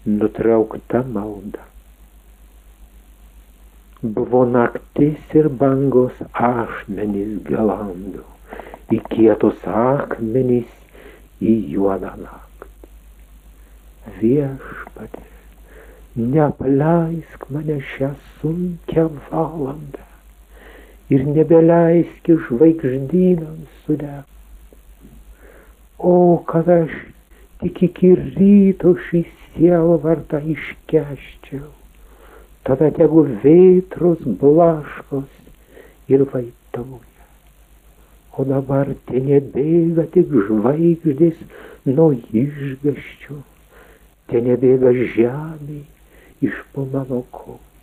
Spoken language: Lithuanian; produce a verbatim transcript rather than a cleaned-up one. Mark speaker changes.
Speaker 1: nutraukta malda. Buvo naktis ir bangos ašmenys galando, į kietus akmenys, į juodą naktį. Viešpatie, neapleisk mane šią sunkią valandą ir nebeleisk žvaigždynams sudegti. O, kad aš tik iki ryto šį sielvartą iškęsčiau, tada tegu vėtros blaškos ir vaitauja. O dabar te nebėga tik žvaigždės nuo išgąsčio, te nebėga žemė iš po mano kojų.